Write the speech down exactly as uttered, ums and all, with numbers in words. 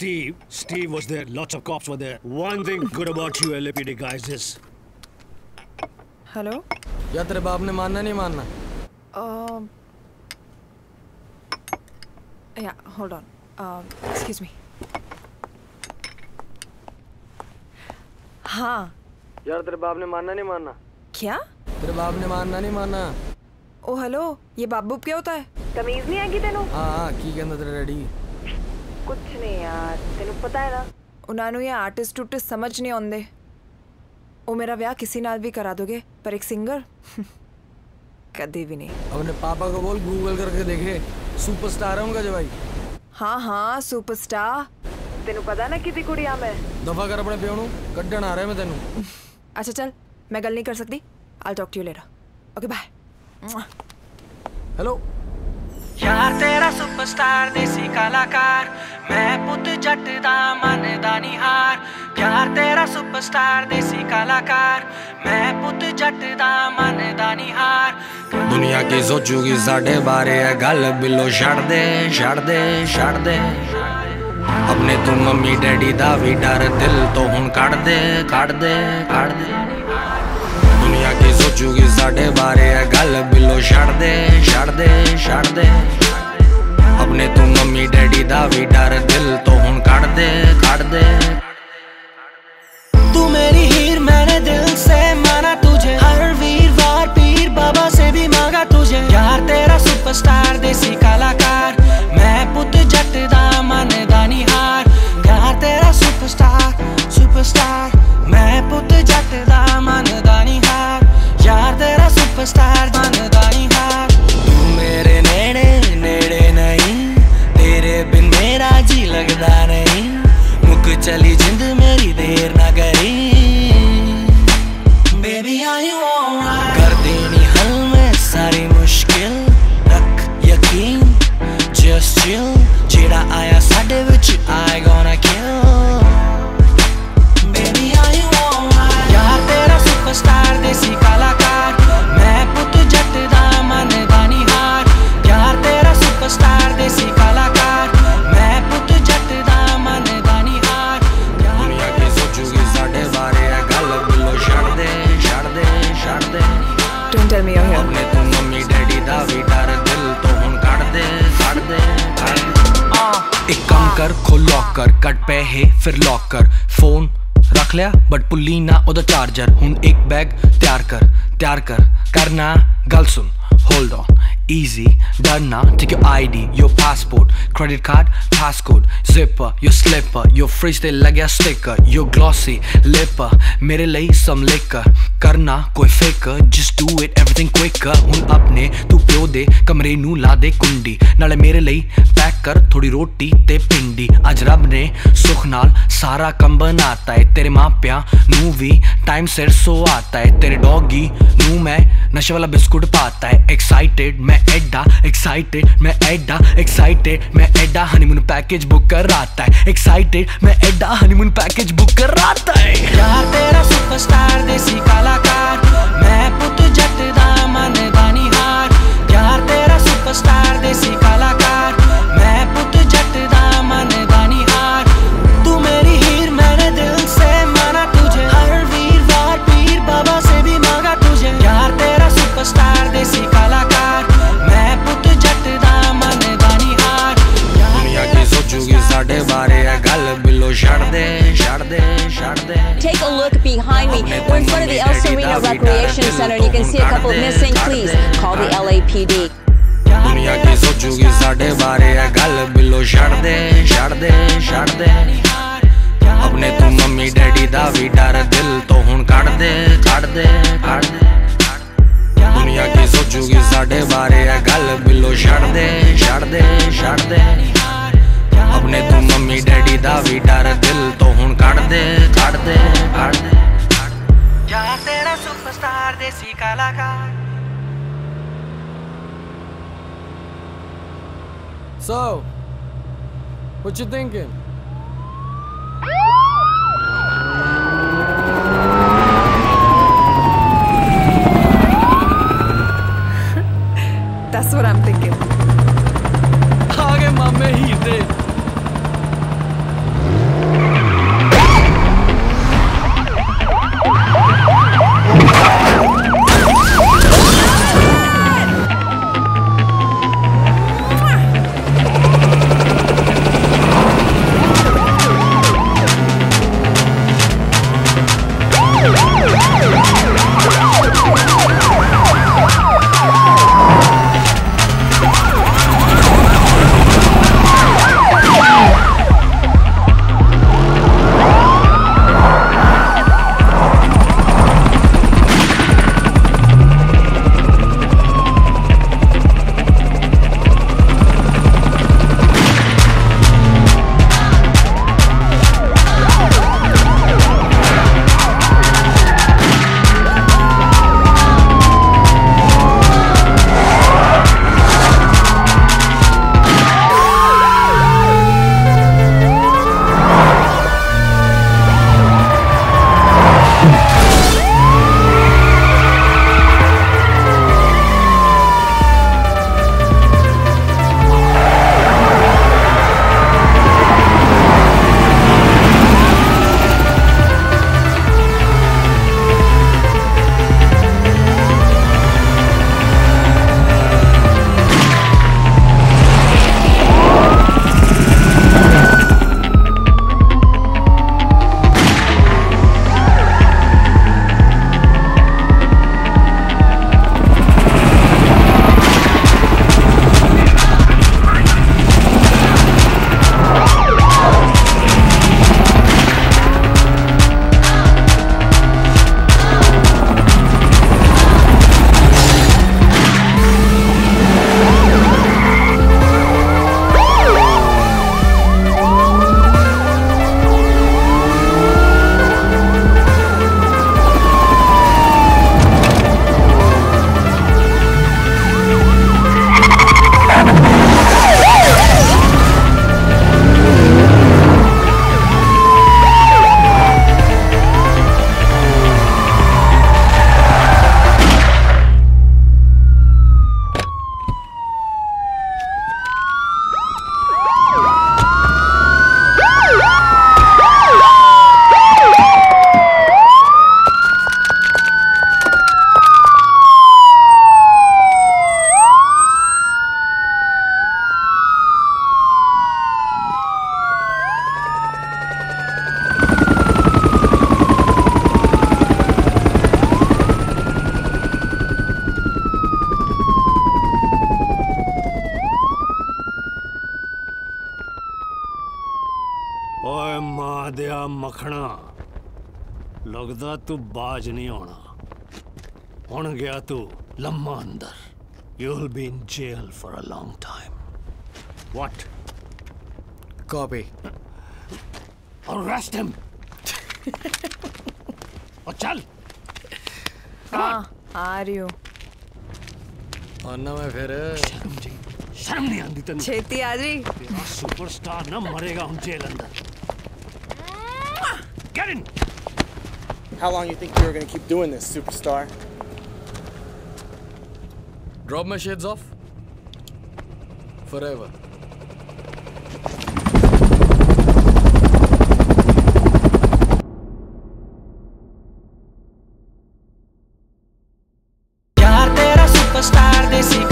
Steve. Steve was there. Lots of cops were there. One thing good about you L A P D guys is. Hello? या तेरे बाप ने मानना नहीं मानना? Um. Yeah, hold on. Um, excuse me. हाँ. यार तेरे बाप ने मानना नहीं मानना? क्या? तेरे बाप ने मानना नहीं मानना? ओ हेलो, ये बाबू क्या होता है? तमीज नहीं आएगी तेनू? हाँ हाँ, की कहना तेरे डैडी? कुछ नहीं यार, तेनू पता है ना? उन्होंने ये आर्टिस्ट टूटिस्ट समझ नहीं आਉਂਦੇ। ओ मेरा ब्याह किसी नाल भी करा दोगे, पर एक सिंगर कभी भी नहीं। अपने पापा को बोल गूगल करके देखे, सुपरस्टार है उनका जवाई। हाँ हाँ, सुपरस्टार। तेनू पता ना कितनी कुड़ियां मैं। दफा कर अपने प्यो नू, कड्डण आ रहा है मैं तेनू। अच्छा चल, मैं गल नहीं कर सकती। I'll talk to you later. Okay, bye. Hello. यार तेरा सुपरस्टार देसी कलाकार, मैं पुत जट दा मन दा निहार। यार तेरा सुपरस्टार देसी कलाकार, मैं पुत जट दा मन दा निहार। दुनिया की सोचूगी साढ़े बारे है गल बिलो छड़ दे छड़ दे छड़ दे। अपने तू मम्मी डैडी दा भी डर दिल तो हुन कड़ दे कड़ दे कड़ दे। दुनिया की सोचूगी साढ़े बारे है गल बिलो छड़ दे छड़ दे छड़ दे। अपने तू मम्मी डैडी दा भी डर दिल तो हुन कड़ दे कड़ दे। तू मेरी हीर मैंने दिल से माना तुझे, हर वीरवार पीर बाबा से भी मांगा तुझे। यार तेरा सुपरस्टार देसी कलाकार, मैं पुत जट दा मन दा निहार। यार तेरा सुपरस्टार सुपरस्टार, मैं पुत जट दा मन दा निहार। यार तेरा सुपरस्टार मन दा निहार। तू मेरे नेड़े नेड़े नहीं, तेरे बिन मेरा जी लगदा नहीं। मुक चली जिंद मेरी देर ना करी, बेबी are you alright? कर देनी हल में सारी मुश्किल, रख यकीन just chill। जेड़ा आया साडे विच I gonna kill, baby are you alright? यार तेरा सुपरस्टार देसी कलाकार, मैं पुत जट दा मन दा निहार। यार तेरा सुपरस्टार देसी कलाकार, मैं पुत जट दा मन दा निहार। दुनिया की सोचूगी साढ़े बारे है गल बिलो छड़ दे छड़ दे छड़ दे। Don't tell me you're here. अपने तू मम्मी डैडी दा भी डर दिल तो हुन कड़ दे कड़ दे कड़ दे। एक काम कर खोल लॉकर, कट पैहे फिर लॉकर। फोन रख लिया बट पुल्ली ना ओदा चार्जर। हुन एक बैग तैयार कर तैयार कर करना गल सुन। Hold on, easy, done now. Take your I D, your passport, credit card, passcode, zipper, your slipper, your fridge ते लग्या sticker, your glossy lipper, मेरे लिए some liquor। करना कोई faker, just do it everything quicker। हुन अपने तू प्यो दे कमरे नू ला दे कुंडी, नाले मेरे लिए पैक कर थोड़ी रोटी ते पिंडी। अज रब ने सुख नाल सारा कम बनाता है, तेरे मापिया नू भी टाइम सिर सो आता है। तेरे डॉगी नू मैं नशे वाला बिस्कुट पाता है। एक्साइटेड मैं एडा एक्साइटेड मैं एडा एक्साइटेड मैं एडा हनीमून पैकेज बुक कर राता है। एक्साइटेड मैं एडा हनीमून पैकेज बुक कर राता है। यार तेरा सुपरस्टार देसी कलाकार, मैं पुत जट दा मन दा निहार। यार तेरा सुपरस्टार देसी कलाकार, मैं पुत जट दा मन दा निहार। तू मेरी हीर मैंने दिल से माना तुझे, हर वीरवार पीर बाबा से भी मांगा तुझे। यार तेरा सुपरस्टार देसी कलाकार, मैं पुत जट दा मन दा निहार। दुनिया की सोचूगी साढ़े बारे है गल बिलो छड़ दे छड़ दे छड़ दे। Take a look behind me. We're in front of the El Sereno Recreation Center and you can see a couple missing. Please call the L A P D. दुनिया की सोचूगी साढ़े बारे है गल बिलो छड़ दे छड़ दे छड़ दे। अपने तू मम्मी डैडी दा भी डर दिल तो हुन कड़ दे कड़ दे कड़ दे। दुनिया की सोचूगी साढ़े बारे है गल बिलो छड़ दे छड़ दे छड़ दे। अपने तू मम्मी डैडी दा भी डर दिल तो हुन कड़ दे कड़ दे कड़ दे। यार तेरा सुपरस्टार देसी कलाकार। So, what you thinking? That's what I'm thinking. आगे मामे ही दे। रखना लगदा तू बाज नहीं होना हुण गया तू लम्मा अंदर you'll be in jail for a long time what copy arrest him और चल हाँ आ रही हूँ और ना मैं फिर शर्म जी शर्म नहीं आती तेन छेती आ जी तेरा सुपरस्टार ना मरेगा हम जेल अंदर get in How long you think you were gonna keep doing this, superstar? drop my shades off forever यार तेरा सुपरस्टार देसी